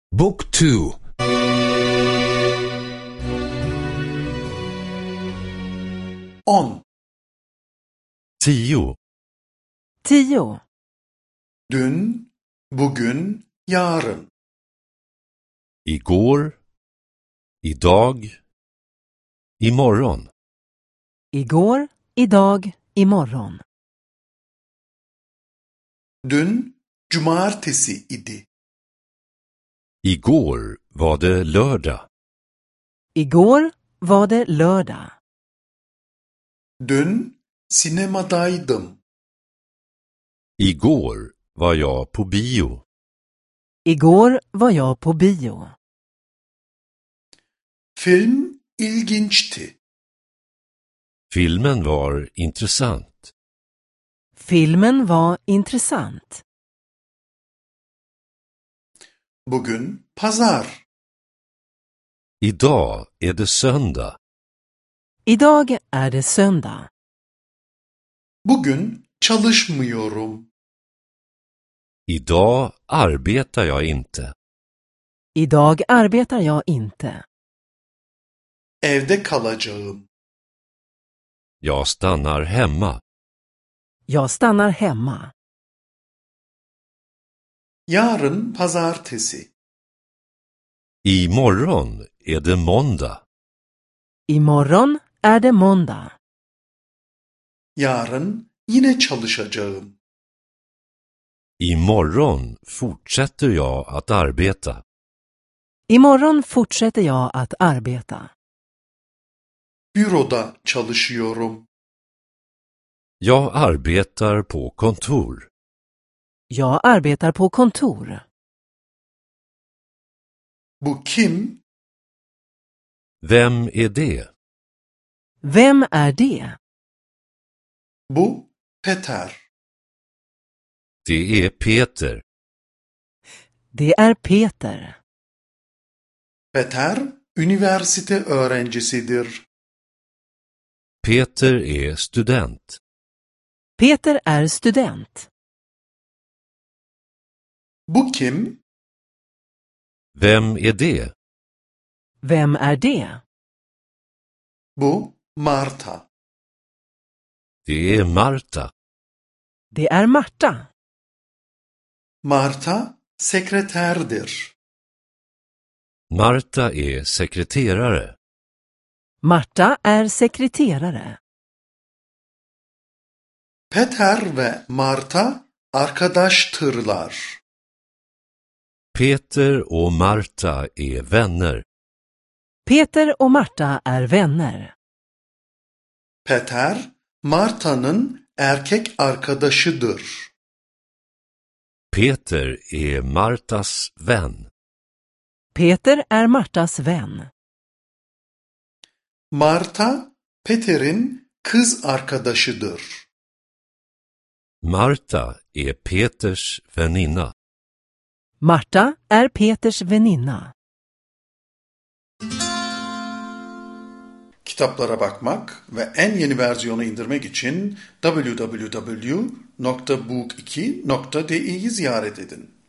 Book 2. 10. 10. 10. Dün, bugün, yarın. Igår, idag, imorgon. Igår, idag, imorgon. Dün, cumartesi idi. Igår var det lördag. Igår var det lördag. Dün, sinemadaydım. Igår var jag på bio. Igår var jag på bio. Film ilginçti. Filmen var intressant. Filmen var intressant. Bugün pazar. Idag är det söndag. Idag är det söndag. Bugün çalışmıyorum. Idag arbetar jag inte. Idag arbetar jag inte. Evde kalacağım. Jag stannar hemma. Jag stannar hemma. Yarın pazartesi. Imorgon är det måndag. Imorgon är det måndag. Yarın yine çalışacağım. Imorgon fortsätter jag att arbeta. Imorgon fortsätter jag att arbeta. Büroda çalışıyorum. Jag arbetar på kontor. Jag arbetar på kontor. Bu kim? Vem är det? Vem är det? Bu Peter. Det är Peter. Det är Peter. Peter, üniversite öğrencisidir. Peter är student. Peter är student. Bu kim? Vem är det? Vem är det? Bu Marta. Det är Marta. Det är Marta. Marta sekreterdir. Marta är sekreterare. Marta är sekreterare. Peter ve Marta arkadaştırlar. Peter och Marta är vänner. Peter och Marta är vänner. Peter, Marta'nın erkek arkadaşıdır. Peter är Martas vän. Peter är Martas vän. Marta, Peter'in kız arkadaşıdır. Marta är Peters väninna. Marta är Peters väninna. Kitaplara bakmak ve en yeni versiyonu indirmek için www.book2.de'yi ziyaret edin.